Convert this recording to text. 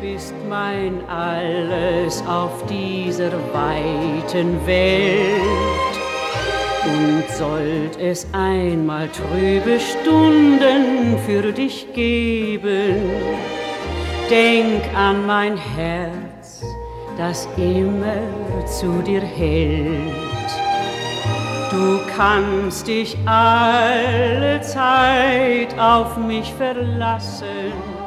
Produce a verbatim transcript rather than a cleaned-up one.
bist mein Alles auf dieser weiten Welt. Und sollt es einmal trübe Stunden für dich geben, denk an mein Herz, das immer zu dir hält. Du kannst dich alle Zeit auf mich verlassen.